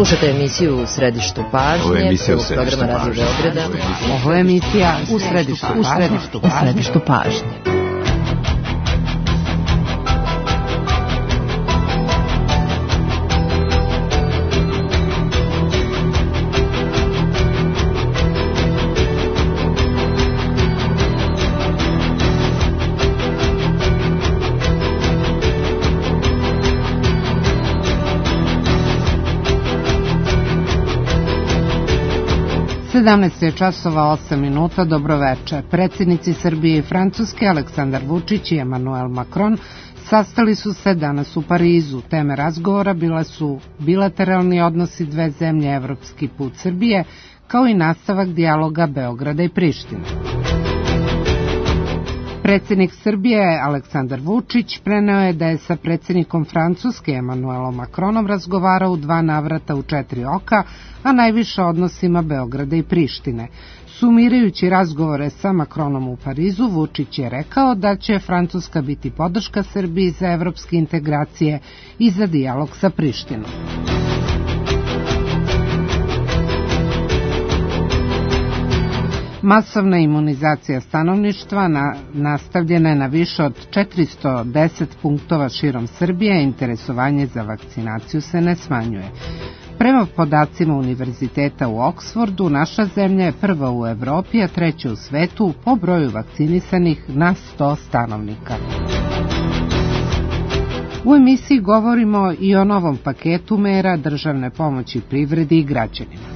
Slušate emisiju U središtu pažnje, programa Radio Beograda. Ovo je emisija U središtu pažnje. Je časova 8 minuta, dobroveče. Predsjednici Srbije i Francuske Aleksandar Vučić i Emmanuel Macron sastali su se danas u Parizu. Teme razgovora bila su bilateralni odnosi dve zemlje, evropski put Srbije, kao i nastavak dijaloga Beograda i Prištine. Predsjednik Srbije Aleksandar Vučić preneo je da je sa predsjednikom Francuske Emmanuelom Macronom razgovarao u 2 navrata u 4 oka, a najviše odnosima Beograda i Prištine. Sumirajući razgovore sa Macronom u Parizu, Vučić je rekao da će Francuska biti podrška Srbiji za evropske integracije i za dijalog sa Prištinom. Masovna imunizacija stanovništva nastavljena je na više od 410 punktova širom Srbije, interesovanje za vakcinaciju se ne smanjuje. Prema podacima Univerziteta u Oksfordu, naša zemlja je prva u Evropi, a treća u svetu po broju vakcinisanih na 100 stanovnika. U emisiji govorimo i o novom paketu mera državne pomoći privredi i građanima.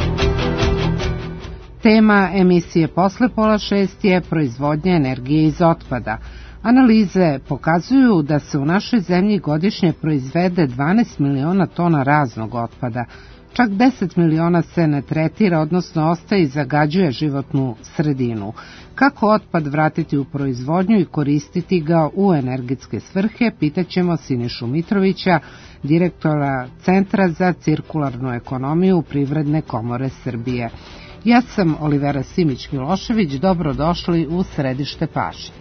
Tema emisije posle 5:30 je proizvodnja energije iz otpada. Analize pokazuju da se u našoj zemlji godišnje proizvede 12 miliona tona raznog otpada. Čak 10 miliona se ne tretira, odnosno ostaje i zagađuje životnu sredinu. Kako otpad vratiti u proizvodnju i koristiti ga u energetske svrhe, pitaćemo Sinišu Mitrovića, direktora Centra za cirkularnu ekonomiju Privredne komore Srbije. Ja sam Olivera Simić-Milošević, dobrodošli u središte pažnje.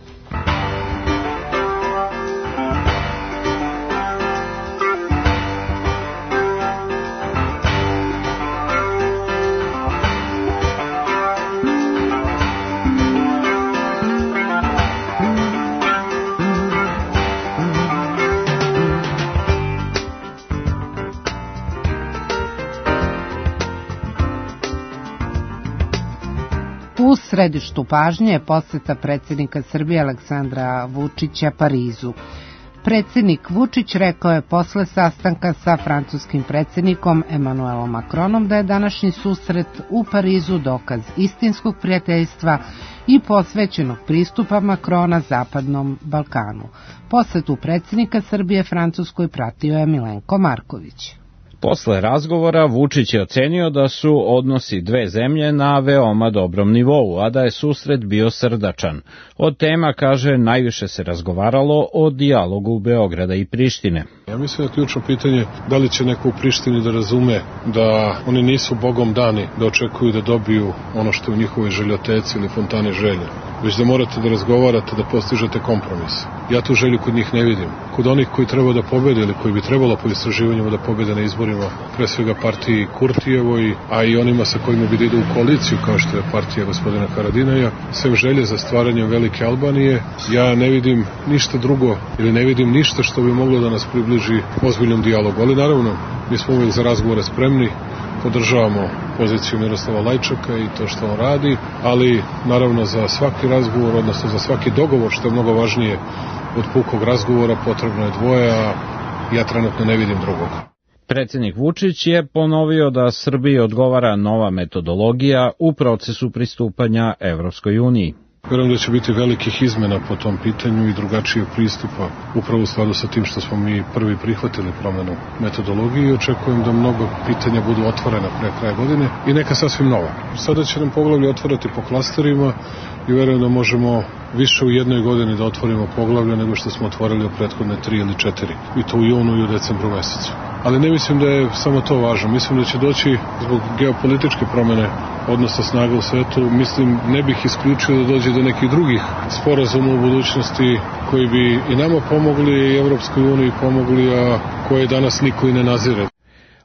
U središtu pažnje je posjeta predsjednika Srbije Aleksandra Vučića Parizu. Predsjednik Vučić rekao je posle sastanka sa francuskim predsjednikom Emmanuelom Macronom da je današnji susret u Parizu dokaz istinskog prijateljstva i posvećenog pristupa Macrona Zapadnom Balkanu. Posjetu predsjednika Srbije Francuskoj pratio je Milenko Marković. Posle razgovora Vučić je ocenio da su odnosi dve zemlje na veoma dobrom nivou, a da je susret bio srdačan. Od tema, kaže, najviše se razgovaralo o dijalogu Beograda i Prištine. Ja mislim da je ključno pitanje da li će neko u Prištini da razume da oni nisu bogom dani da očekuju da dobiju ono što je u njihovoj željoteci ili fontani želje, već da morate da razgovarate, da postižete kompromis. Ja tu želju kod njih ne vidim. Kod onih koji treba da pobede ili koji bi trebalo po istraživanjima da pobede na izborima, pre svega partiji Kurtijevoj, a i onima sa kojima bi da idu u koaliciju, kao što je partija gospodina Haradinaja, sem želje za stvaranjem velike Albanije, ja ne vidim ništa drugo ili ne vidim ništa što bi moglo da nas približi ozbiljnom dijalogu. Ali naravno, mi smo uvijek za razgovore spremni, podržavamo poziciju Miroslava Lajčaka i to što on radi, ali naravno za svaki razgovor, odnosno za svaki dogovor, što je mnogo važnije od pukog razgovora, potrebno je dvoje, a ja trenutno ne vidim drugog. Predsjednik Vučić je ponovio da Srbiji odgovara nova metodologija u procesu pristupanja Evropskoj uniji. Vjerujem da će biti velikih izmena po tom pitanju i drugačijeg pristupa, upravo u skladu sa tim što smo mi prvi prihvatili promenu metodologije i očekujem da mnogo pitanja budu otvorena pre kraja godine i neka sasvim nova. Sada će nam poglavlje otvorati po klasterima i vjerujem da možemo više u jednoj godini da otvorimo poglavlje nego što smo otvorili u prethodne 3 ili 4, i to u junu i u decembru mesecu. Ali ne mislim da je samo to važno. Mislim da će doći zbog geopolitičke promjene odnosa snaga u svetu. Mislim, ne bih isključio da dođe do nekih drugih sporazuma u budućnosti koji bi i nama pomogli i Evropskoj uniji pomogli, a koje danas niko i ne nazire.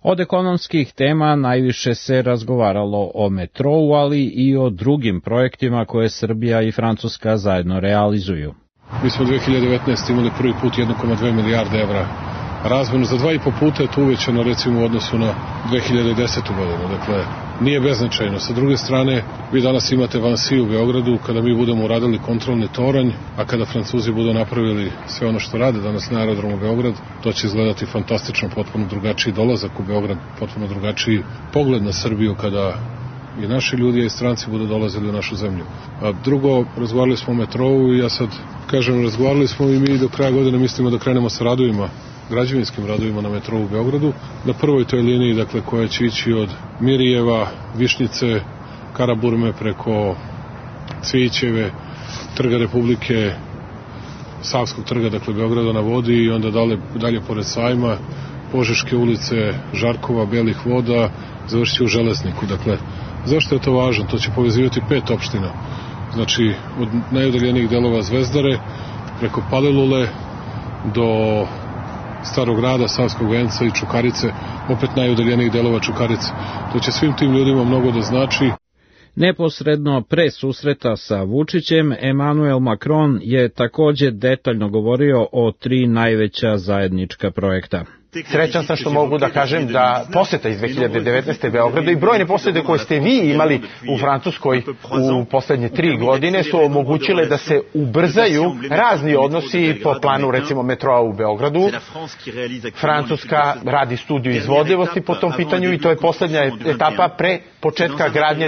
Od ekonomskih tema najviše se razgovaralo o metrou, ali i o drugim projektima koje Srbija i Francuska zajedno realizuju. Mi smo 2019. imali prvi put 1,2 milijarde evra razmenu. Za 2,5 puta je to uvećano recimo u odnosu na 2010. godinu. Dakle, nije beznačajno. Sa druge strane, vi danas imate Vansi u Beogradu, kada mi budemo uradili kontrolni toranj, a kada Francuzi budu napravili sve ono što rade danas na aerodromu Beograd, to će izgledati fantastično, potpuno drugačiji dolazak u Beograd, potpuno drugačiji pogled na Srbiju kada i naši ljudi i stranci budu dolazili u našu zemlju. A drugo, razgovarali smo o metrou i ja sad kažem, razgovarali smo i mi do kraja godine mislimo da krenemo sa radovima, građevinskim radovima na metrou u Beogradu, na prvoj toj liniji, dakle, koja će ići od Mirijeva, Višnjice, Karaburme preko Cvijićeve, Trga Republike, Savskog trga, dakle, Beograda na vodi i onda dalje pored Sajma, Požeške ulice, Žarkova, Belih voda, završit će u Železniku. Dakle, zašto je to važno? To će povezivati 5 opština. Znači, od najudaljenijih delova Zvezdare, preko Palilule, do Starog grada, Savskog venca i Čukarice, opet najudaljenijih delova Čukarice. To će svim tim ljudima mnogo da znači. Neposredno pre susreta sa Vučićem, Emmanuel Macron je takođe detaljno govorio o 3 najveća zajednička projekta. Srećan sam što mogu da kažem da poseta iz 2019. Beogradu i brojne posete koje ste vi imali u Francuskoj u poslednje 3 godine su omogućile da se ubrzaju razni odnosi po planu recimo metroa u Beogradu. Francuska radi studiju izvodljivosti po tom pitanju i to je poslednja etapa pre početka gradnje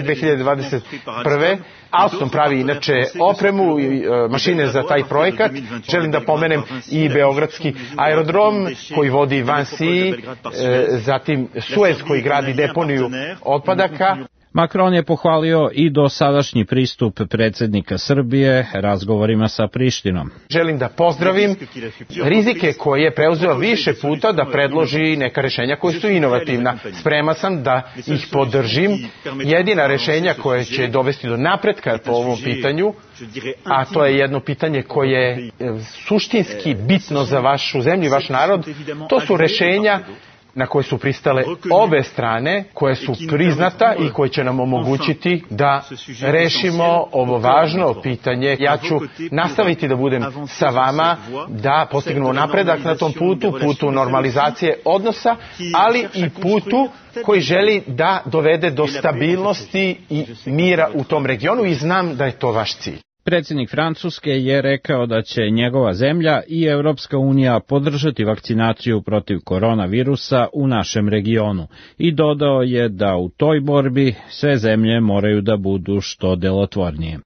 2021. Alstom pravi inače opremu i mašine za taj projekat. Želim da pomenem i Beogradski aerodrom koji vodi Vansi, zatim Suez koji gradi deponiju otpadaka. Macron je pohvalio i dosadašnji pristup predsjednika Srbije razgovorima sa Prištinom. Želim da pozdravim rizike koje je preuzeo više puta da predloži neka rešenja koja su inovativna. Spreman sam da ih podržim. Jedina rešenja koje će dovesti do napretka po ovom pitanju, a to je jedno pitanje koje je suštinski bitno za vašu zemlju i vaš narod, to su rešenja na koje su pristale obe strane, koje su priznata i koje će nam omogućiti da rešimo ovo važno pitanje. Ja ću nastaviti da budem sa vama, da postignemo napredak na tom putu normalizacije odnosa, ali i putu koji želi da dovede do stabilnosti i mira u tom regionu i znam da je to vaš cilj. Predsjednik Francuske je rekao da će njegova zemlja i Evropska unija podržati vakcinaciju protiv koronavirusa u našem regionu i dodao je da u toj borbi sve zemlje moraju da budu što delotvornije.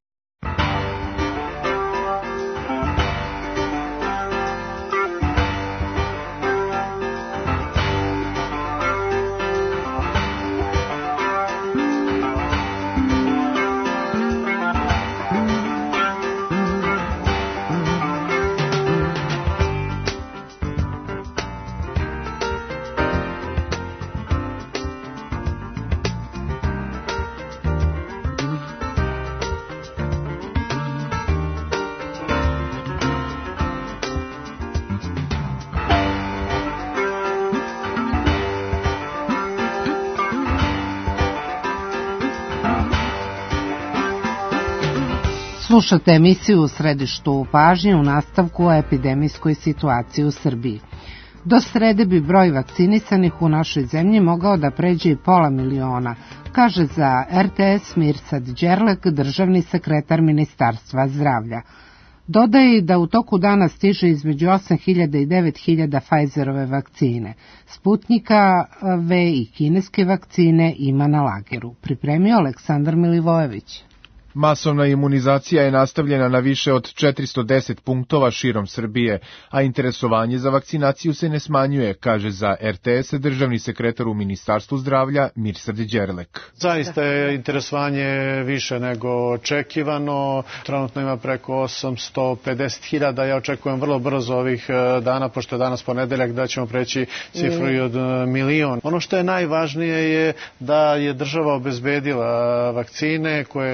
Slušate emisiju u središtu pažnje u nastavku o epidemijskoj situaciji u Srbiji. Do srede bi broj vakcinisanih u našoj zemlji mogao da pređe i 500.000, kaže za RTS Mirsad Đerlek, državni sekretar Ministarstva zdravlja. Dodaje da u toku dana stiže između 8.000 i 9.000 Pfizerove vakcine. Sputnika V i kineske vakcine ima na lageru. Pripremio Aleksandar Milivojević. Masovna imunizacija je nastavljena na više od 410 punktova širom Srbije, a interesovanje za vakcinaciju se ne smanjuje, kaže za RTS državni sekretar u Ministarstvu zdravlja Mirsad Đerlek. Zaista je interesovanje više nego očekivano. Trenutno ima preko 850.000. Ja očekujem vrlo brzo ovih dana, pošto je danas ponedeljak, da ćemo preći cifru i od 1.000.000. Ono što je najvažnije je da je država obezbedila vakcine koje čekamo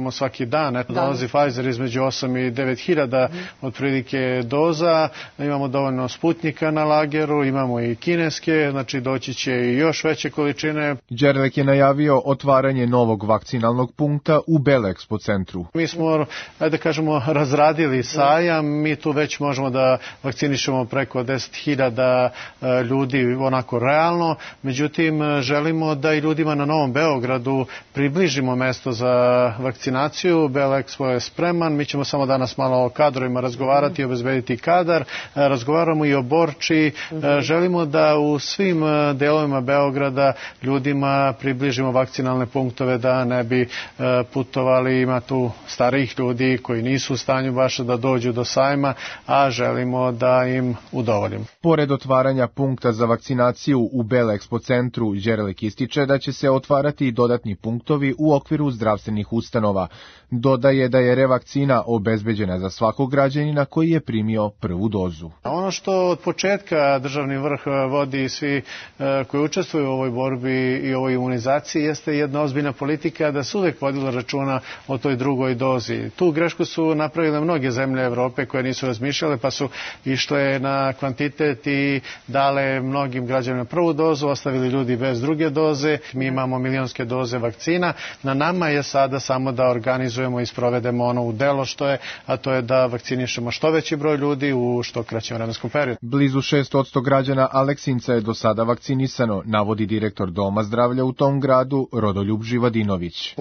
imamo svaki dan. Eto, dolazi Pfizer između 8 i 9 hiljada otprilike doza. Imamo dovoljno Sputnika na lageru, imamo i kineske, znači doći će i još veće količine. Đerlek je najavio otvaranje novog vakcinalnog punkta u Belexpo centru. Mi smo, ajde kažemo, razradili sajam. Mi tu već možemo da vakcinišemo preko 10.000 ljudi onako realno. Međutim, želimo da i ljudima na Novom Beogradu približimo mesto za vakcinaciju. Belexpo je spreman. Mi ćemo samo danas malo o kadrovima razgovarati i obezbediti kadar. Razgovaramo i o Borči. Želimo da u svim delovima Beograda ljudima približimo vakcinalne punktove, da ne bi putovali. Ima tu starijih ljudi koji nisu u stanju baš da dođu do sajma, a želimo da im udovoljimo. Pored otvaranja punkta za vakcinaciju u Belexpo centru, Đerlek ističe da će se otvarati i dodatni punktovi u okviru zdravstvenih ustanova. Dodaje da je revakcina obezbeđena za svakog građanina koji je primio prvu dozu. Ono što od početka državni vrh vodi i svi koji učestvuju u ovoj borbi i ovoj imunizaciji jeste jedna ozbiljna politika da se uvek vodilo računa o toj drugoj dozi. Tu grešku su napravile mnoge zemlje Evrope koje nisu razmišljale, pa su išle na kvantitet i dale mnogim građanima prvu dozu, ostavili ljudi bez druge doze. Mi imamo milionske doze vakcina. Na nama je sada samo da organizujemo i sprovedemo ono u delo što je, a to je da vakcinišemo što veći broj ljudi u što kraćem vremenskom periodu. Blizu 6% građana Aleksinca je do sada vakcinisano, navodi direktor Doma zdravlja u tom gradu Rodoljub Živadinović.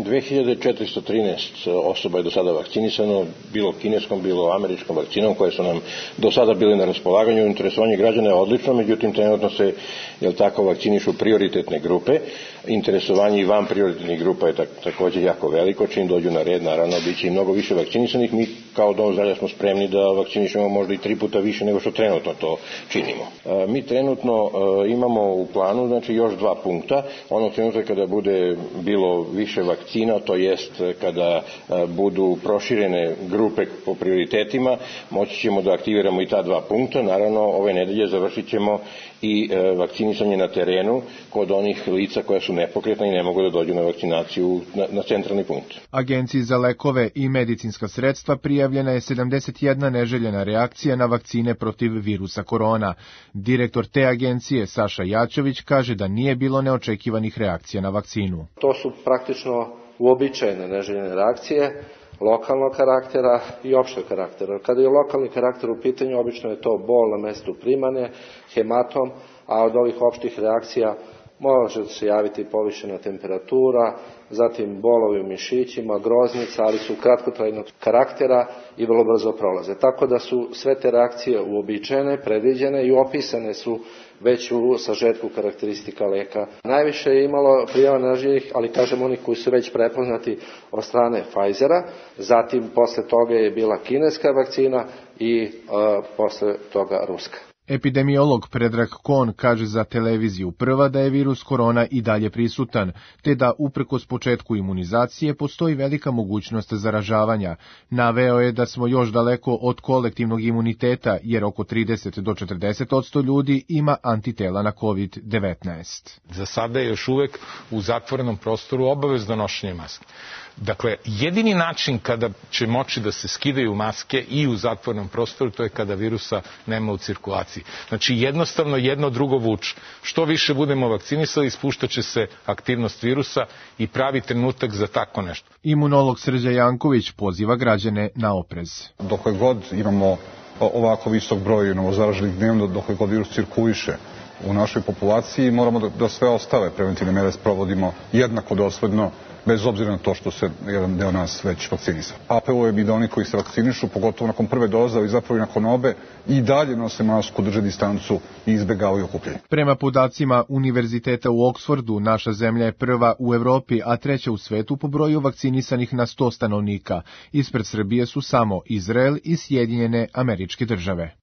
2413 osoba je do sada vakcinisano, bilo kineskom, bilo američkom vakcinom koje su nam do sada bili na raspolaganju. Interesovanje građana je odlično, međutim trenutno se vakcinišu prioritetne grupe. Interesovanje i van prioritetnih grupa je također jako veliko. Čim dođu na red, naravno, bit će i mnogo više vakcinisanih. Mi kao Dom zdravlja smo spremni da vakcinišemo možda i 3 puta više nego što trenutno to činimo. Mi trenutno imamo u planu još 2 punkta. Ono trenutka kada bude bilo više vakcina, to jest kada budu proširene grupe po prioritetima, moći ćemo da aktiviramo i ta 2 punkta. Naravno, ove nedelje završit ćemo i vakcinisanje na terenu kod onih lica koja su nepokretna i ne mogu da dođu na vakcinaciju na centralni punkt. Agenciji za lekove i medicinska sredstva prijavljena je 71 neželjena reakcija na vakcine protiv virusa korona. Direktor te agencije Saša Jačević kaže da nije bilo neočekivanih reakcija na vakcinu. To su praktično uobičajene neželjene reakcije lokalnog karaktera i opšteg karaktera. Kada je lokalni karakter u pitanju, obično je to bol na mestu primane, hematom, a od ovih opštih reakcija može se javiti povišena temperatura, zatim bolovi u mišićima, groznica, ali su kratkotrajnog karaktera i vrlo brzo prolaze. Tako da su sve te reakcije uobičajene, predviđene i opisane su već u sažetku karakteristika leka. Najviše je imalo prijava neželjenih, ali kažem oni koji su već prepoznati od strane Pfizera, zatim posle toga je bila kineska vakcina i posle toga ruska. Epidemiolog Predrag Kon kaže za televiziju Prva da je virus korona i dalje prisutan, te da uprkos početku imunizacije postoji velika mogućnost zaražavanja. Naveo je da smo još daleko od kolektivnog imuniteta, jer oko 30 do 40% ljudi ima antitela na COVID-19. Za sada je još uvek u zatvorenom prostoru obavezno nošenje maske. Dakle, jedini način kada će moći da se skidaju maske i u zatvorenom prostoru, to je kada virusa nema u cirkulaciji. Znači, jednostavno jedno drugo vuče. Što više budemo vakcinisali, spuštat će se aktivnost virusa i pravi trenutak za tako nešto. Imunolog Srđa Janković poziva građane na oprez. Dokle god imamo ovako visok broj novozaraženih dnevno, dokle god virus cirkuliše u našoj populaciji, moramo da sve ostale preventivne mere sprovodimo jednako dosledno, bez obzira na to što se jedan deo nas već vakcinisao. Apelujem i da oni koji se vakcinišu, pogotovo nakon prve doze, ali zapravo i nakon obe, i dalje nose masku, drže distancu i izbegavaju okupljanje. Prema podacima Univerziteta u Oksfordu, naša zemlja je prva u Evropi, a treća u svetu po broju vakcinisanih na 100 stanovnika. Ispred Srbije su samo Izrael i Sjedinjene Američke Države.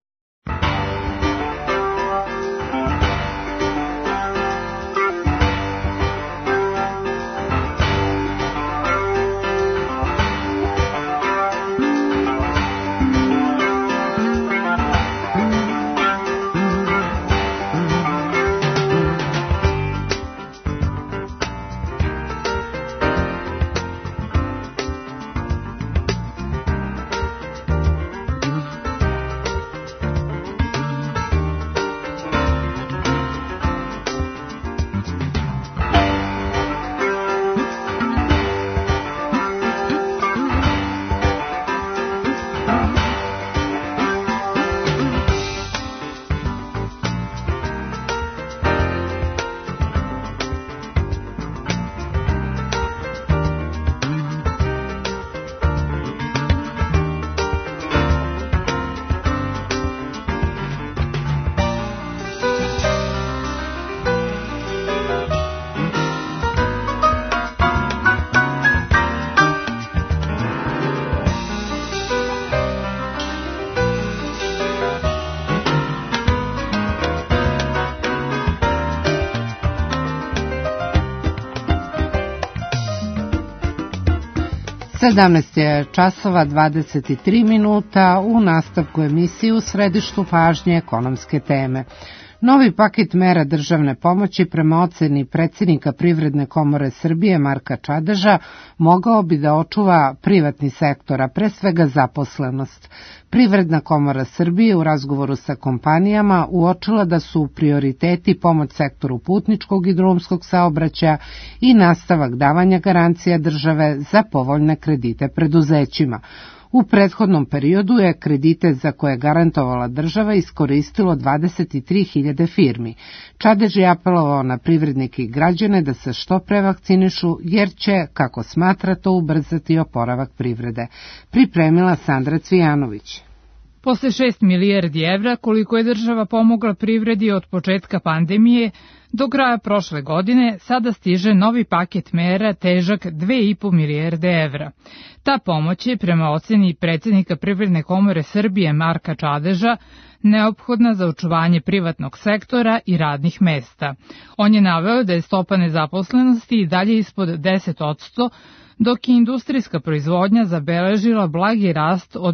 17 je časova 23 minuta, u nastavku emisije u središtu pažnje ekonomske teme. Novi paket mera državne pomoći prema oceni predsjednika Privredne komore Srbije Marka Čadeža mogao bi da očuva privatni sektor, a pre svega zaposlenost. Privredna komora Srbije u razgovoru sa kompanijama uočila da su prioriteti pomoć sektoru putničkog i drumskog saobraćaja i nastavak davanja garancija države za povoljne kredite preduzećima. U prethodnom periodu je kredite za koje je garantovala država iskoristilo 23.000 firmi. Čadež je apelovao na privrednike i građane da se što pre vakcinišu, jer će, kako smatra, to ubrzati oporavak privrede. Pripremila Sandra Cvijanović. Posle 6 milijardi evra, koliko je država pomogla privredi od početka pandemije, do kraja prošle godine sada stiže novi paket mera težak 2,5 milijarde evra. Ta pomoć je, prema oceni predsjednika Privredne komore Srbije Marka Čadeža, neophodna za očuvanje privatnog sektora i radnih mesta. On je naveo da je stopa nezaposlenosti i dalje ispod 10%, dok je industrijska proizvodnja zabeležila blagi rast od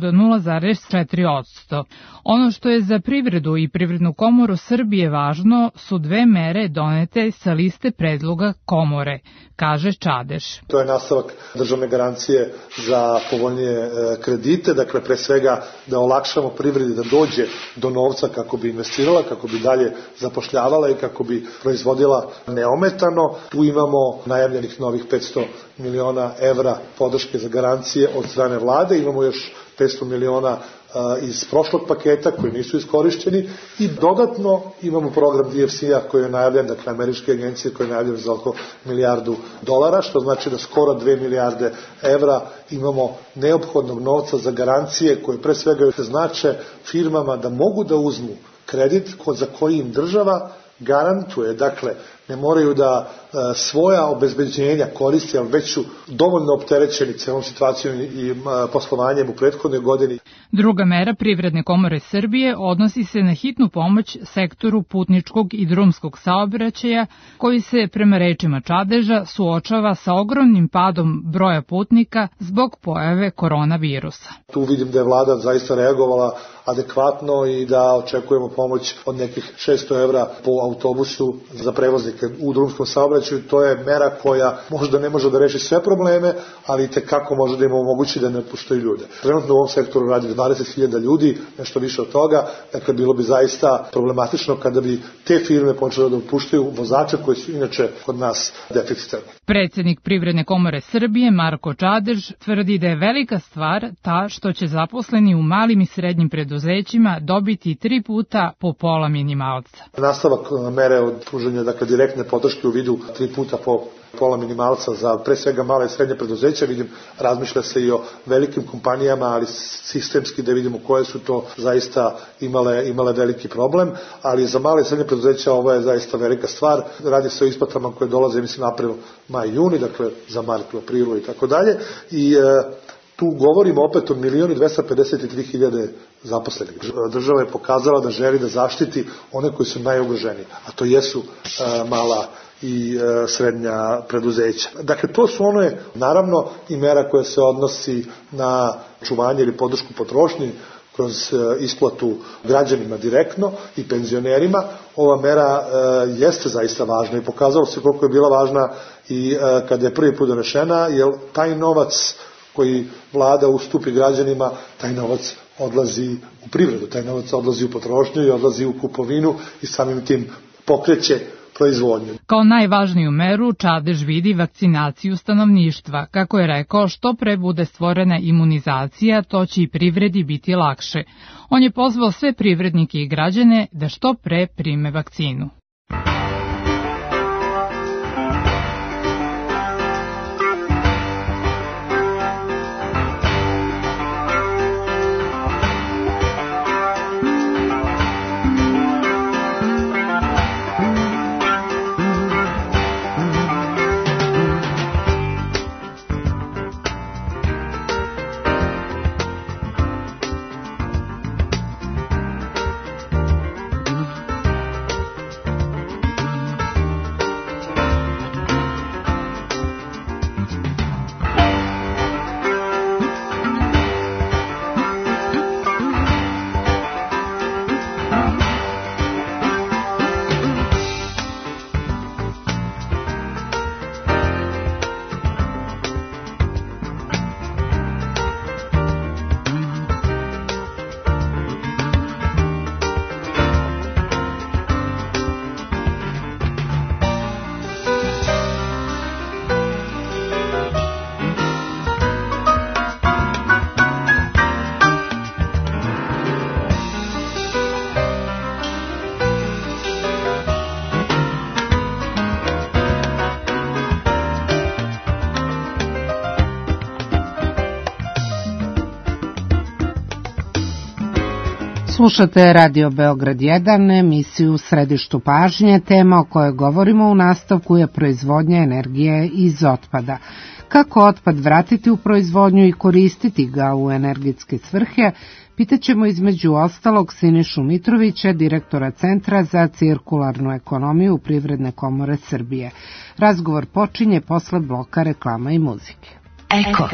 0,4%. Ono što je za privredu i Privrednu komoru Srbije važno su dve mere donete sa liste predloga komore, kaže Čadež. To je nastavak državne garancije za povoljnije kredite, dakle pre svega da olakšamo privredi da dođe do novca kako bi investirala, kako bi dalje zapošljavala i kako bi proizvodila neometano. Tu imamo najavljenih novih 500 miliona evra podrške za garancije od strane vlade, imamo još 500 miliona iz prošlog paketa koji nisu iskorišćeni i dodatno imamo program DFC-a koji je najavljen, dakle američke agencije koji je najavljen za oko $1 milijardu, što znači da skoro 2 milijarde evra imamo neophodnog novca za garancije koje pre svega znače firmama da mogu da uzmu kredit za koji im država garantuje, dakle ne moraju da svoja obezbeđenja koriste, ali već su dovoljno opterećeni celom situacijom i poslovanjem u prethodnoj godini. Druga mera Privredne komore Srbije odnosi se na hitnu pomoć sektoru putničkog i drumskog saobraćaja, koji se, prema rečima Čadeža, suočava sa ogromnim padom broja putnika zbog pojave koronavirusa. Tu vidim da je vlada zaista reagovala adekvatno i da očekujemo pomoć od nekih 600 evra po autobusu za prevoznike u drumskom saobraćaju. To je mera koja možda ne može da reši sve probleme, ali tekako može da im omogući da ne otpuštaju ljude. Trenutno u ovom sektoru radi 20.000 ljudi, nešto više od toga, dakle bilo bi zaista problematično kada bi te firme počele da otpuštaju vozače koji su inače kod nas deficitarni. Predsjednik Privredne komore Srbije Marko Čadež tvrdi da je velika stvar ta što će zaposleni u malim i srednjim preduzećima dobiti 3 puta po pola minimalca. Nastavak mere od pružanja, dakle direktne podrške u vidu 3 puta po pola minimalca za pre svega male i srednje preduzeća. Vidim, razmišlja se i o velikim kompanijama, ali sistemski da vidimo koje su to zaista imale veliki problem, ali za male i srednje preduzeća ovo je zaista velika stvar. Radi se o isplatama koje dolaze, mislim, april, maj, juni, dakle za martu, aprilu i tako dalje. I tu govorimo opet o 1.253.000 zaposlenih. Država je pokazala da želi da zaštiti one koji su najugroženiji, a to jesu mala i srednja preduzeća. Dakle, to su one, naravno, i mera koja se odnosi na čuvanje ili podršku potrošnji kroz isplatu građanima direktno i penzionerima. Ova mera jeste zaista važna i pokazalo se koliko je bila važna i kada je prvi put donešena, jer taj novac koji vlada ustupi građanima, taj novac odlazi u privredu, taj novac odlazi u potrošnju i odlazi u kupovinu i samim tim pokreće proizvodnju. Kao najvažniju meru Čadež vidi vakcinaciju stanovništva. Kako je rekao, što pre bude stvorena imunizacija, to će i privredi biti lakše. On je pozvao sve privrednike i građane da što pre prime vakcinu. Slušate Radio Beograd 1, emisiju u središtu pažnje. Tema o kojoj govorimo u nastavku je proizvodnja energije iz otpada. Kako otpad vratiti u proizvodnju i koristiti ga u energetske svrhe, pitaćemo između ostalog Sinišu Mitrovića, direktora Centra za cirkularnu ekonomiju Privredne komore Srbije. Razgovor počinje posle bloka reklama i muzike. Eko.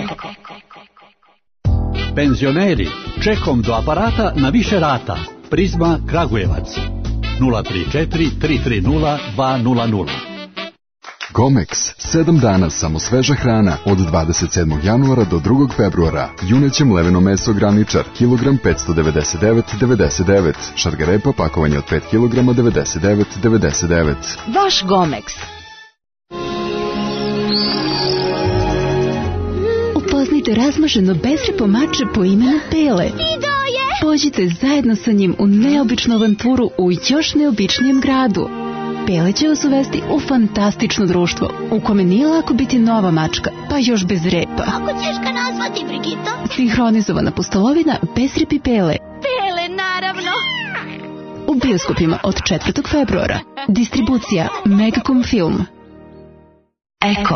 Penzioneri, čekom do aparata na više rata. Prizma Kragujevac. 034 330 200. Gomex, 7 dana samo sveža hrana od 27. januara do 2. februara. Juneće mleveno meso graničar, kilogram 599,99. Šargarepa pakovanje od 5 kg 99,99. Vaš Gomex. Upoznajte razmaženo bezrepo mače po imenu Pele. Pođite zajedno sa njim u neobičnu avanturu u još neobičnijem gradu. Pele će vas uvesti u fantastično društvo, u kome nije lako biti nova mačka, pa još bez repa. Kako ćeš ga nazvati, Brigito? Sinhronizovana pustolovina bez repi Pele. Pele, naravno! U bioskopima od 4. februara. Distribucija Megacom Film. Eko.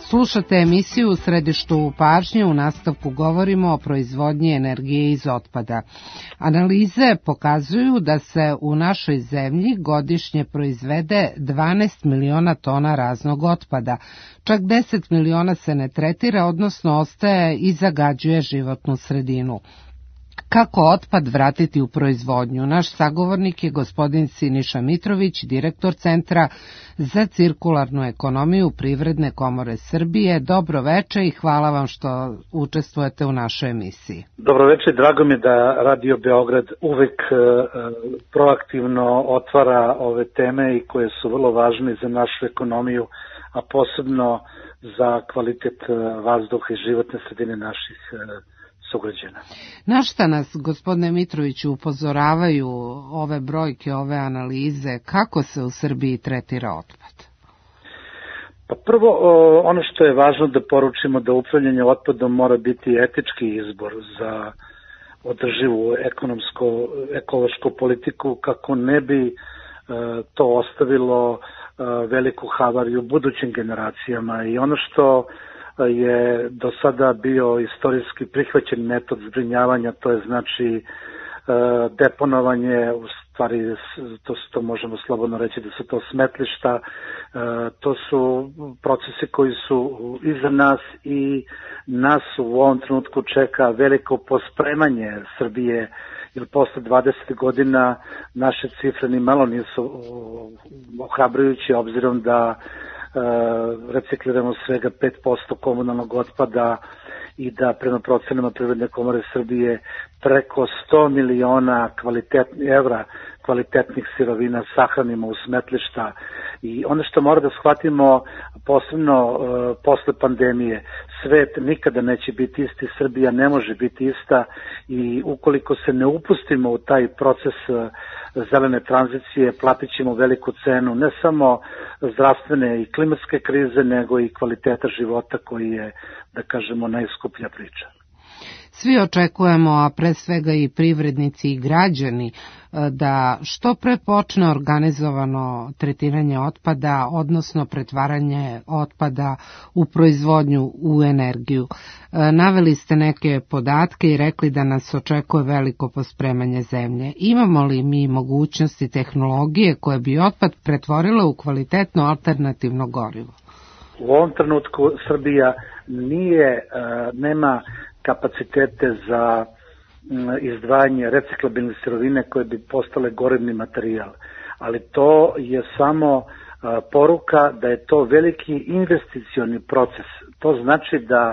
Slušate emisiju U središtu pažnje, u nastavku govorimo o proizvodnji energije iz otpada. Analize pokazuju da se u našoj zemlji godišnje proizvede 12 miliona tona raznog otpada. Čak 10 miliona se ne tretira, odnosno ostaje i zagađuje životnu sredinu. Kako otpad vratiti u proizvodnju? Naš sagovornik je gospodin Siniša Mitrović, direktor Centra za cirkularnu ekonomiju Privredne komore Srbije. Dobro veče i hvala vam što učestvujete u našoj emisiji. Dobro veče, drago mi je da Radio Beograd uvek proaktivno otvara ove teme i koje su vrlo važne za našu ekonomiju, a posebno za kvalitet vazduha i životne sredine naših sugrađana. Na šta nas, gospodine Mitroviću, upozoravaju ove brojke, ove analize, kako se u Srbiji tretira otpad? Pa prvo, ono što je važno da poručimo da upravljanje otpadom mora biti etički izbor za održivu ekološku politiku, kako ne bi to ostavilo veliku havariju budućim generacijama. I ono što je do sada bio istorijski prihvaćen metod zbrinjavanja, to je znači deponovanje, u stvari to možemo slobodno reći da su to smetlišta, to su procesi koji su iza nas i nas u ovom trenutku čeka veliko pospremanje Srbije, jer posle 20 godina naše cifre ni malo nisu ohrabrujuće, obzirom da recikliramo svega 5% komunalnog otpada i da prema procenama Privredne komore Srbije preko 100 miliona evra kvalitetnih sirovina sahranimo u smetlišta. I ono što mora da shvatimo, posebno posle pandemije, svet nikada neće biti isti, Srbija ne može biti ista i ukoliko se ne upustimo u taj proces zelene tranzicije, platit ćemo veliku cenu ne samo zdravstvene i klimatske krize, nego i kvaliteta života koji je, da kažemo, najskuplja priča. Svi očekujemo, a pre svega i privrednici i građani, da što pre počne organizovano tretiranje otpada, odnosno pretvaranje otpada u proizvodnju u energiju. Naveli ste neke podatke i rekli da nas očekuje veliko pospremanje zemlje. Imamo li mi mogućnosti tehnologije koje bi otpad pretvorile u kvalitetno alternativno gorivo? U ovom trenutku Srbija nema kapacitete za izdvajanje reciklabilne sirovine koje bi postale gorivni materijal. Ali to je samo poruka da je to veliki investicioni proces. To znači da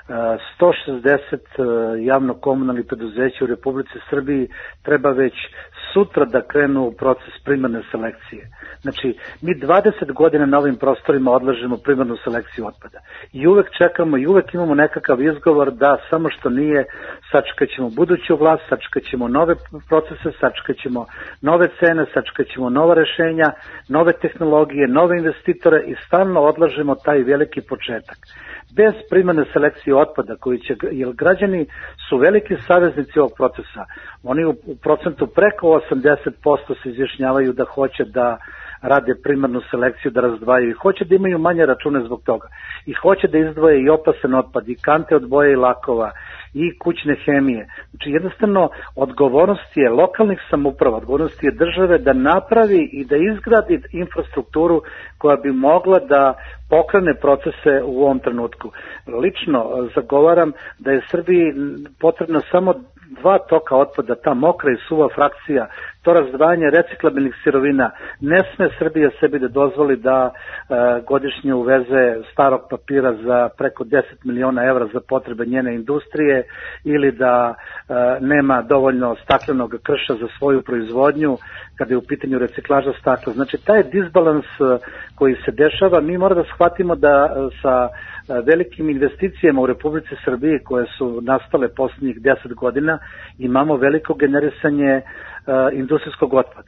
160 javno-komunalnih preduzeća u Republici Srbiji treba već sutra da krenu u proces primarne selekcije. Znači, mi 20 godina na ovim prostorima odlažemo primarnu selekciju otpada. I uvek čekamo i uvek imamo nekakav izgovor da samo što nije, sačekat ćemo buduću vlast, sačekat ćemo nove procese, sačekat ćemo nove cene, sačekat ćemo nova rešenja, nove tehnologije, nove investitore i stalno odlažemo taj veliki početak. Bez primarne selekcije otpada, jer građani su veliki saveznici ovog procesa. Oni u procentu preko 80% se izjašnjavaju da hoće da rade primarnu selekciju, da razdvajaju i hoće da imaju manje račune zbog toga. I hoće da izdvoje i opasan otpad, i kante od boje i lakova, i kućne hemije. Znači jednostavno odgovornost je lokalnih samouprava, odgovornost je države da napravi i da izgradi infrastrukturu koja bi mogla da pokrene procese u ovom trenutku. Lično zagovaram da je Srbiji potrebno samo 2 toka otpada, ta mokra i suva frakcija, to razdvajanje reciklabilnih sirovina. Ne sme Srbija sebi da dozvoli da godišnje uveze starog papira za preko 10 miliona evra za potrebe njene industrije ili da nema dovoljno staklenog krša za svoju proizvodnju kada je u pitanju reciklaža stakla. Znači, taj disbalans koji se dešava, mi moramo da shvatimo da sa velikim investicijama u Republici Srbiji koje su nastale poslednjih 10 godina imamo veliko generisanje industrijskog otpada.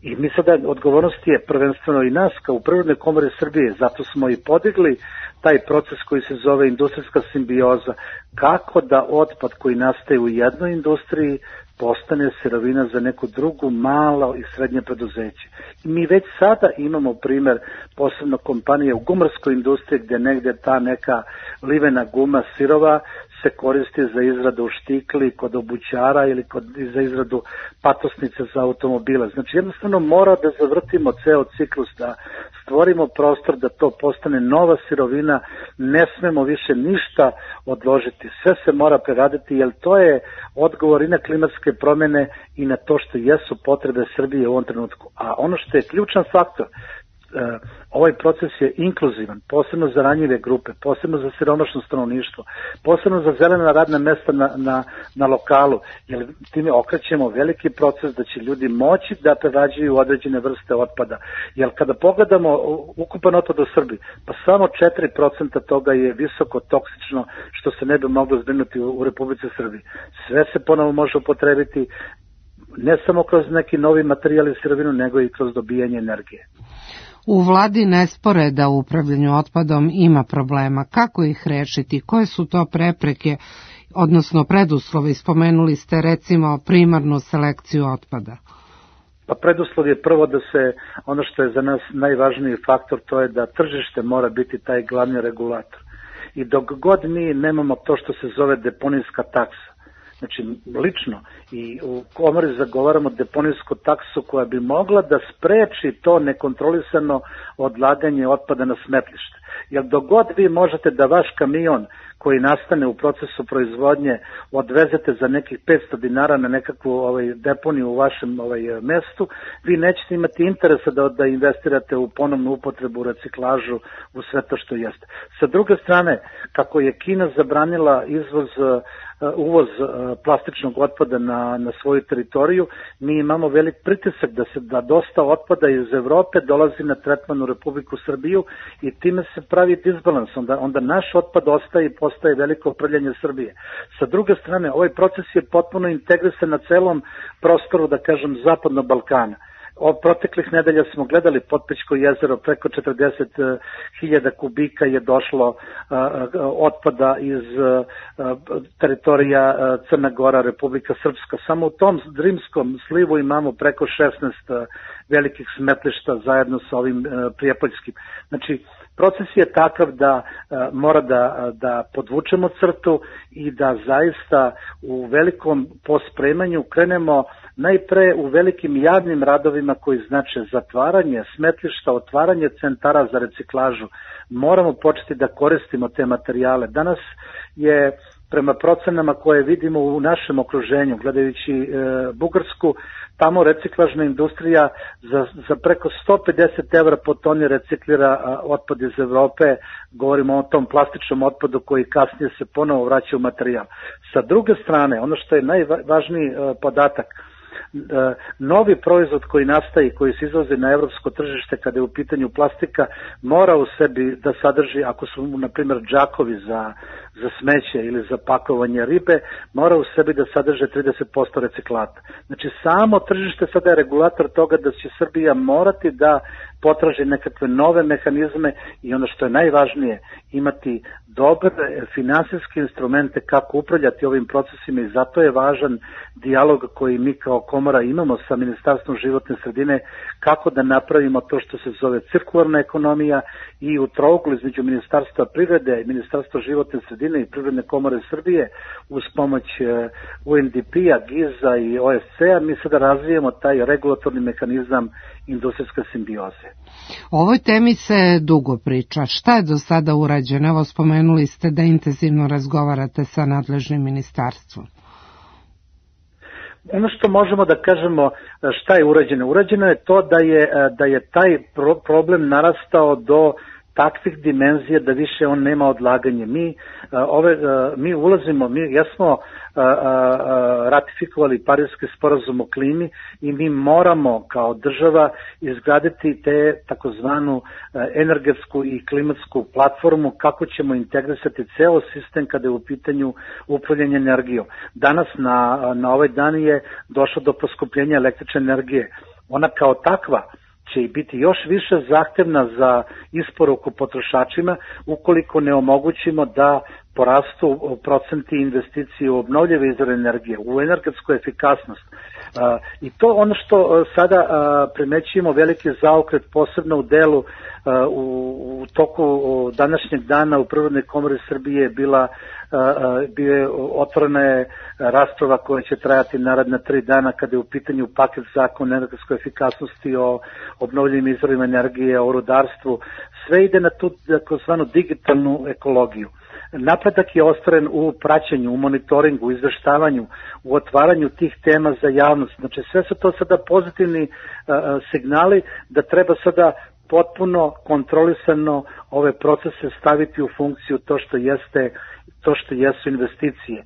I mi sada, odgovornost je prvenstveno i nas kao u Privrednoj komori Srbije, zato smo i podigli taj proces koji se zove industrijska simbioza, kako da otpad koji nastaje u jednoj industriji postane sirovina za neku drugu malo i srednje preduzeće. I mi već sada imamo primer posebno kompanije u gumarskoj industriji gde negde ta neka livena guma sirova se koristi za izradu štikli kod obućara ili za izradu patosnice za automobile. Znači jednostavno mora da zavrtimo ceo ciklus, da stvorimo prostor da to postane nova sirovina, ne smemo više ništa odložiti, sve se mora preraditi jer to je odgovor i na klimatske promjene i na to što jesu potrebe Srbije u ovom trenutku. A ono što je ključan faktor, ovaj proces je inkluzivan, posebno za ranjive grupe, posebno za siromašno stanovništvo, posebno za zelena radna mesta na lokalu, jer time okrećemo veliki proces da će ljudi moći da prerađuju određene vrste otpada. Jer kada pogledamo ukupan otpad u Srbiji, pa samo 4% toga je visoko toksično, što se ne bi moglo zbrinuti u Republici Srbiji. Sve se ponovo može upotrebiti, ne samo kroz neki novi materijal i sirovinu, nego i kroz dobijanje energije. U vladi ne spore da u upravljanju otpadom ima problema. Kako ih rešiti? Koje su to prepreke, odnosno preduslovi? Spomenuli ste recimo primarnu selekciju otpada. Pa preduslov je prvo da se, ono što je za nas najvažniji faktor, to je da tržište mora biti taj glavni regulator. I dok god mi nemamo to što se zove deponijska taksa, znači lično i u komori zagovaramo deponijsku taksu koja bi mogla da spreči to nekontrolisano odlaganje otpada na smetlište. Jer dok god vi možete da vaš kamion koji nastane u procesu proizvodnje odvezete za nekih 500 dinara na nekakvu deponiju u vašem mestu, vi nećete imati interesa da investirate u ponovnu upotrebu, reciklažu, u sve to što jeste. Sa druge strane, kako je Kina zabranila uvoz plastičnog otpada na svoju teritoriju, mi imamo velik pritisak da dosta otpada iz Evrope dolazi na tretman u Republiku Srbiju i time se pravi disbalans. Onda naš otpad ostaje i postaje veliko prljanje Srbije. Sa druge strane, ovaj proces je potpuno integrisan na celom prostoru, da kažem, Zapadnog Balkana. Od proteklih nedelja smo gledali Potpećko jezero, preko 40.000 kubika je došlo otpada iz teritorija Crna Gora, Republika Srpska. Samo u tom Drimskom slivu imamo preko 16 velikih smetlišta zajedno sa ovim prijepoljskim. Znači, proces je takav da mora da podvučemo crtu i da zaista u velikom pospremanju krenemo najpre u velikim javnim radovima koji znače zatvaranje smetlišta, otvaranje centara za reciklažu. Moramo početi da koristimo te materijale. Danas je prema procenama koje vidimo u našem okruženju, gledajući Bugarsku, tamo reciklažna industrija za preko 150 evra po toni reciklira otpad iz Evrope, govorimo o tom plastičnom otpadu koji kasnije se ponovo vraća u materijal. Sa druge strane, ono što je najvažniji podatak, novi proizvod koji nastaje i koji se izvozi na evropsko tržište kada je u pitanju plastika mora u sebi da sadrži, ako su na primjer džakovi za smeće ili za pakovanje ribe, mora u sebi da sadrže 30% reciklata. Znači samo tržište sada je regulator toga da će Srbija morati da potraži nekakve nove mehanizme i ono što je najvažnije, imati dobre finansijske instrumente kako upravljati ovim procesima i zato je važan dijalog koji mi kao komora imamo sa Ministarstvom životne sredine, kako da napravimo to što se zove cirkularna ekonomija i u trouglu između Ministarstva privrede, Ministarstva životne sredine i Privredne komore Srbije uz pomoć UNDP-a, GIZ-a i OSC-a mi sada razvijemo taj regulatorni mehanizam industrijske simbioze. O ovoj temi se dugo priča. Šta je do sada urađeno? Evo spomenuli ste da intenzivno razgovarate sa nadležnim ministarstvom. Ono što možemo da kažemo šta je urađeno. Urađeno je to da je taj problem narastao do takvih dimenzija da više on nema odlaganje. Mi ulazimo, mi jesmo ratifikovali Pariski sporazum o klimi i mi moramo kao država izgraditi te takozvanu energetsku i klimatsku platformu kako ćemo integrisati ceo sistem kada je u pitanju upravljanje energijom. Danas na ovaj dan je došlo do poskupljenja električne energije. ona kao takva će biti još više zahtevna za isporuku potrošačima ukoliko ne omogućimo da porastu procenti investicije u obnovljive izvore energije, u energetsku efikasnost. I to ono što sada primećujemo veliki zaokret, posebno u delu u toku današnjeg dana u Privrednoj komori Srbije bio je otvorena rasprava koja će trajati naredna 3 dana kada je u pitanju paket zakona o energetskoj efikasnosti, o obnovljivim izvorima energije, o rudarstvu. Sve ide na tu takozvanu digitalnu ekologiju. Napredak je ostvaren u praćenju, u monitoringu, u izveštavanju, u otvaranju tih tema za javnost. Znači sve su to sada pozitivni signali da treba sada potpuno kontrolisano ove procese staviti u funkciju to što jesu investicije.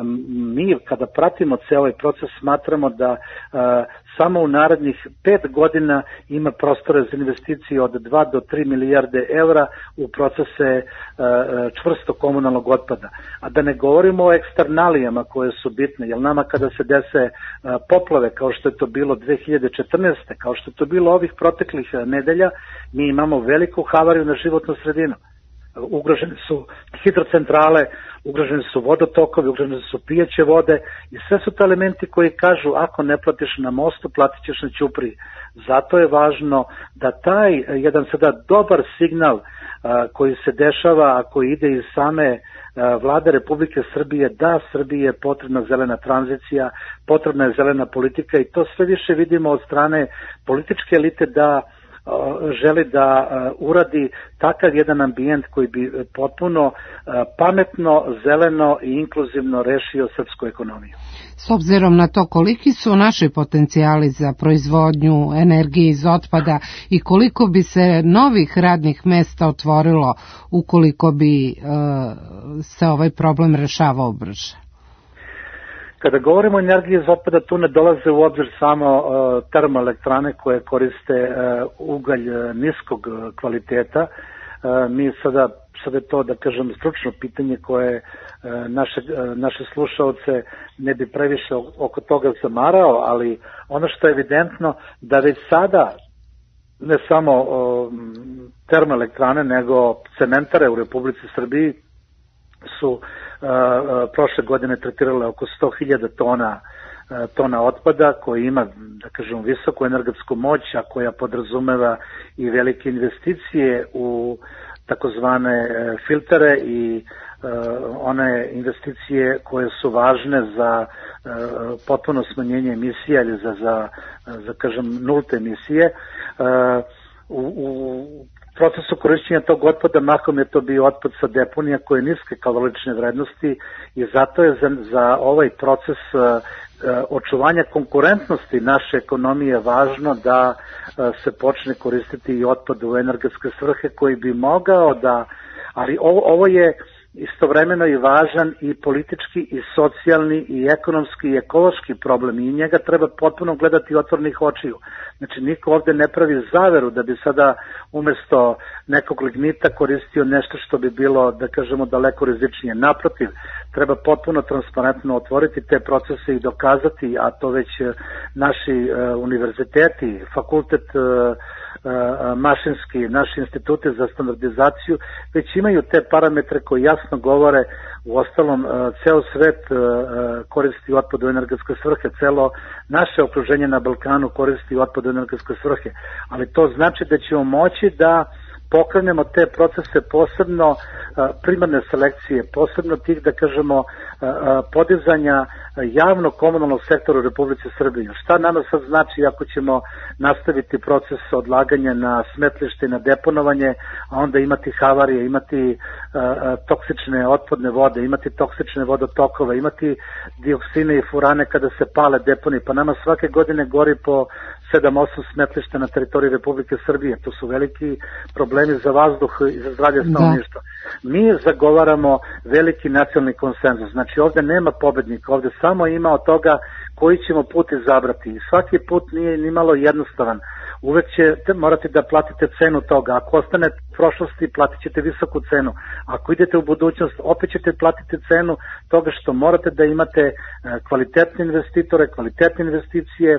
Mi kada pratimo ceo ovaj proces smatramo da samo u narednih 5 godina ima prostora za investicije od 2 do 3 milijarde evra u procese čvrsto komunalnog otpada. A da ne govorimo o eksternalijama koje su bitne, jer nama kada se dese poplave, kao što je to bilo 2014. kao što je to bilo ovih proteklih nedelja, mi imamo veliku havariju na životnu sredinu. Ugrožene su hidrocentrale, ugroženi su vodotokovi, ugrožene su pijeće vode i sve su to elementi koji kažu ako ne platiš na mostu, platit ćeš na ćupriji. Zato je važno da taj jedan sada dobar signal koji se dešava, a koji ide iz same Vlade Republike Srbije, da Srbiji je potrebna zelena tranzicija, potrebna je zelena politika i to sve više vidimo od strane političke elite da želi da uradi takav jedan ambijent koji bi potpuno pametno, zeleno i inkluzivno rešio srpsku ekonomiju. S obzirom na to koliki su naši potencijali za proizvodnju energije iz otpada i koliko bi se novih radnih mesta otvorilo ukoliko bi se ovaj problem rešavao brže? Kada govorimo o energiji iz otpada, tu ne dolaze u obzir samo termoelektrane koje koriste ugalj niskog kvaliteta. Mi sada je to, da kažem, stručno pitanje koje naše slušaoce ne bi previše oko toga zamarao, ali ono što je evidentno da već sada ne samo termoelektrane, nego cementare u Republici Srbiji su prošle godine tretirale oko 100.000 tona otpada koji ima, da kažem, visoku energetsku moć, a koja podrazumeva i velike investicije u takozvane filtere i one investicije koje su važne za potpuno smanjenje emisija ili za kažem, nulte emisije. U procesu korišćenja tog otpada mahom je to bio otpad sa deponija koje je niske kalorične vrednosti i zato je za ovaj proces očuvanja konkurentnosti naše ekonomije važno da se počne koristiti i otpad u energetske svrhe koji bi mogao da, ali ovo je istovremeno i važan i politički i socijalni i ekonomski i ekološki problem i njega treba potpuno gledati otvorenih očiju. Znači niko ovde ne pravi zaveru da bi sada umesto nekog lignita koristio nešto što bi bilo, da kažemo, daleko rizičnije. Naprotiv, treba potpuno transparentno otvoriti te procese i dokazati, a to već naši univerziteti, fakultet mašinski, naši instituti za standardizaciju već imaju te parametre koji jasno govore. U ostalom, ceo svet koristi otpad u energetske svrhe, celo naše okruženje na Balkanu koristi otpad u energetske svrhe, ali to znači da ćemo moći da pokrenemo te procese, posebno primarne selekcije, posebno tih, da kažemo, podizanja javnog komunalnog sektora u Republici Srbiji. Šta nama sad znači ako ćemo nastaviti proces odlaganja na smetlište i na deponovanje, a onda imati havarije, imati toksične otpadne vode, imati toksične vodotokove, imati dioksine i furane kada se pale deponi, pa nama svake godine gori po 7-8 smetlišta na teritoriji Republike Srbije. To su veliki problemi za vazduh i za zdravlje stanovništva. Mi zagovaramo veliki nacionalni konsenzus. Znači ovde nema pobednika, ovde samo ima od toga koji ćemo put izabrati. I svaki put nije ni malo jednostavan. Uvek ćete morati da platite cenu toga. Ako ostane u prošlosti, platit ćete visoku cenu. Ako idete u budućnost, opet ćete platiti cenu toga što morate da imate kvalitetne investitore, kvalitetne investicije,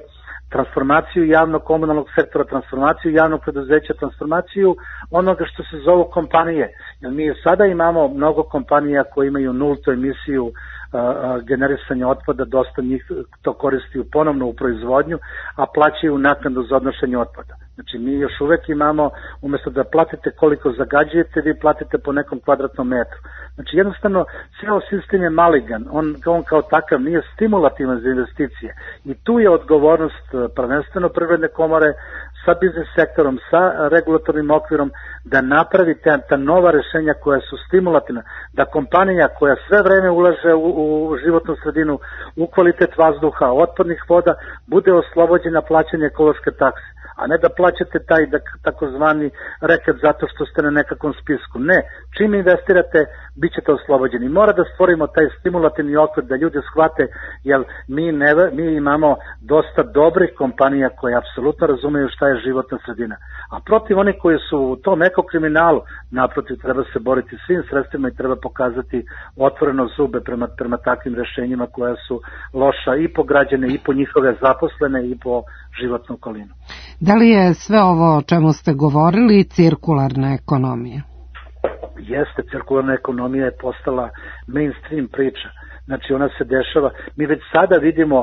transformaciju javno-komunalnog sektora, transformaciju javnog preduzeća, transformaciju onoga što se zovu kompanije. Jer mi sada imamo mnogo kompanija koje imaju nultu emisiju generisanja otpada, dosta njih to koristiju ponovno u proizvodnju, a plaćaju naknadu za odnošenje otpada. Znači mi još uvek imamo, umjesto da platite koliko zagađujete, vi platite po nekom kvadratnom metru. Znači jednostavno ceo sistem je maligan, on kao takav nije stimulativan za investicije i tu je odgovornost prvenstveno Privredne komore sa biznis sektorom, sa regulatornim okvirom da napravi ta nova rešenja koja su stimulativna, da kompanija koja sve vreme ulaže u životnu sredinu, u kvalitet vazduha, otpadnih voda, bude oslobođena plaćanja ekološke takse, a ne da plaćate taj takozvani reket zato što ste na nekakvom spisku. Ne, čim investirate, bit ćete oslobođeni. Mora da stvorimo taj stimulativni okvir da ljudi shvate, jer mi imamo dosta dobrih kompanija koje apsolutno razumeju šta je životna sredina. A protiv onih koji su u tom ekokriminalu, naprotiv, treba se boriti svim sredstvima i treba pokazati otvoreno zube prema takvim rešenjima koja su loša i po građane, i po njihove zaposlene, i po životnu okolinu. Da li je sve ovo o čemu ste govorili cirkularna ekonomija? Jeste, cirkularna ekonomija je postala mainstream priča. Znači ona se dešava, mi već sada vidimo,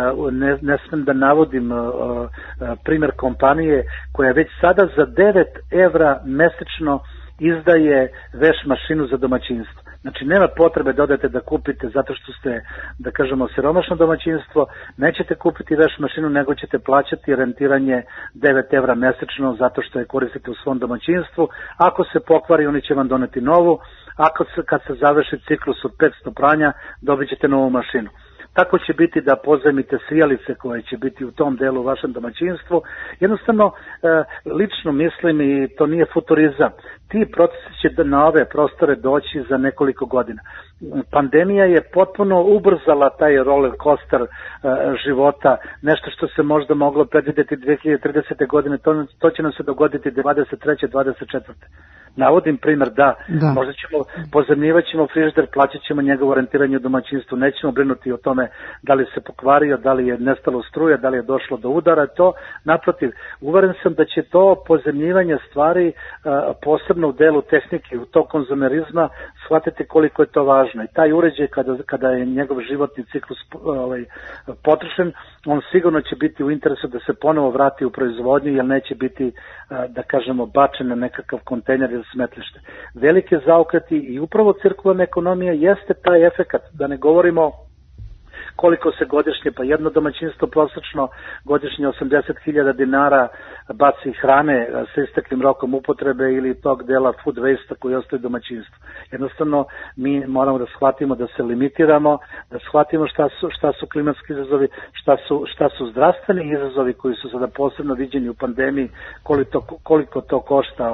ne smem da navodim primjer kompanije koja već sada za 9 evra mesečno izdaje veš mašinu za domaćinstvo. Znači nema potrebe da odete da kupite zato što ste, da kažemo, siromašno domaćinstvo, nećete kupiti veš mašinu, nego ćete plaćati rentiranje 9 evra mesečno zato što je koristite u svom domaćinstvu. Ako se pokvari, oni će vam doneti novu, kad se završi ciklus od 500 pranja, dobit ćete novu mašinu. Tako će biti da pozajmite sijalice koje će biti u tom delu u vašem domaćinstvu. Jednostavno, lično mislim, i to nije futurizam, ti procesi će na ove prostore doći za nekoliko godina. Pandemija je potpuno ubrzala taj roller coaster života, nešto što se možda moglo predvideti 2030. godine, to će nam se dogoditi 23. 24. Navodim primjer da. Možda ćemo, pozemljivat ćemo frižider, plaćat ćemo njegovo rentiranje u domaćinstvu, nećemo brinuti o tome da li se pokvario, da li je nestalo struje, da li je došlo do udara, to naprotiv. Uveren sam da će to pozemljivanje stvari, posebno u delu tehnike, u to konzumerizma, shvatiti koliko je to važno. I taj uređaj kada je njegov životni ciklus potrošen, on sigurno će biti u interesu da se ponovo vrati u proizvodnju, jer neće biti, da kažemo, bačen na nekakav kontejner ili smetlište. Velike zaokreti i upravo cirkularna ekonomija jeste taj efekat, da ne govorimo koliko se godišnje, pa jedno domaćinstvo prosečno godišnje 80.000 dinara baci hrane sa isteklim rokom upotrebe ili tog dela food waste koji ostaje domaćinstvo. Jednostavno mi moramo da shvatimo da se limitiramo, da shvatimo šta su klimatski izazovi, šta su zdravstveni izazovi koji su sada posebno viđeni u pandemiji, koliko to košta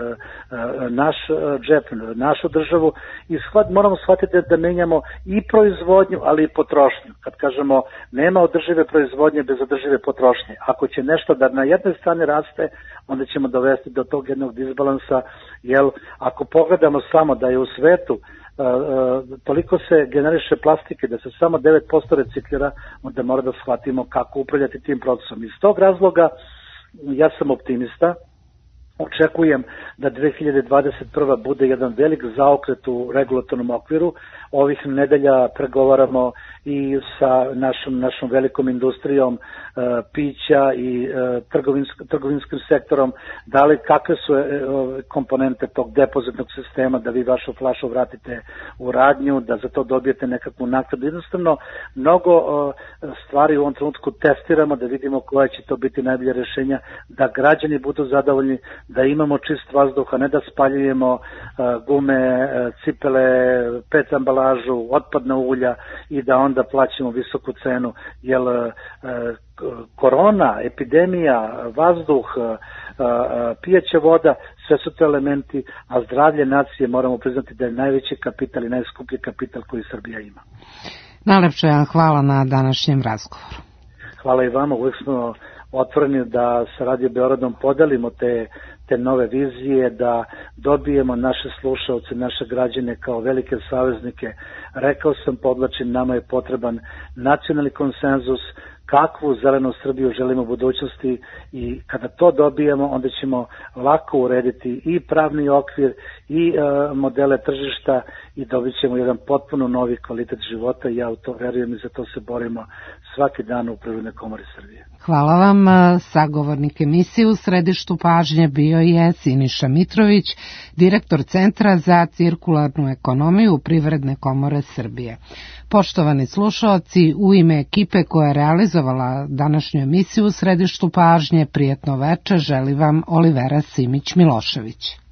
naš džep, našu državu, i moramo shvatiti da menjamo i proizvodnju, ali i potrošnju. Kad kažemo nema održive proizvodnje bez održive potrošnje. Ako će nešto da na jednoj strani raste, onda ćemo dovesti do tog jednog disbalansa, jer ako pogledamo samo da je u svetu toliko se generiše plastike da se samo 9% reciklira, onda mora da shvatimo kako upravljati tim procesom. Iz tog razloga ja sam optimista. Očekujem da 2021. bude jedan velik zaokret u regulatornom okviru. Ovih nedelja pregovaramo i sa našom velikom industrijom pića i trgovinskim sektorom, kakve su komponente tog depozitnog sistema, da vi vašu flašu vratite u radnju, da za to dobijete nekakvu naknadu. Jednostavno, mnogo stvari u ovom trenutku testiramo da vidimo koja će to biti najbolje rešenja, da građani budu zadovoljni, da imamo čist vazduh, a ne da spaljujemo gume, cipele, PET ambalažu, otpadna ulja i da onda plaćamo visoku cenu, jer korona, epidemija, vazduh, pijaća voda, sve su to elementi, a zdravlje nacije moramo priznati da je najveći kapital i najskuplji kapital koji Srbija ima. Najlepše vam hvala na današnjem razgovoru. Hvala i vama, uvijek smo otvoreni da sa Radio Beogradom podelimo te nove vizije, da dobijemo naše slušaoce, naše građane kao velike saveznike. Rekao sam, podlačim, nama je potreban nacionalni konsenzus, kakvu zelenu Srbiju želimo u budućnosti i kada to dobijemo onda ćemo lako urediti i pravni okvir i modele tržišta i dobit ćemo jedan potpuno novi kvalitet života i ja u to verujem i za to se borimo svaki dan u Privrednoj komori Srbije. Hvala vam. Sagovornik emisije u središtu pažnje bio je Siniša Mitrović, direktor Centra za cirkularnu ekonomiju Privredne komore Srbije. Poštovani slušaoci, u ime ekipe koja je realizovala današnju emisiju u središtu pažnje, prijetno veče želi vam Olivera Simić-Milošević.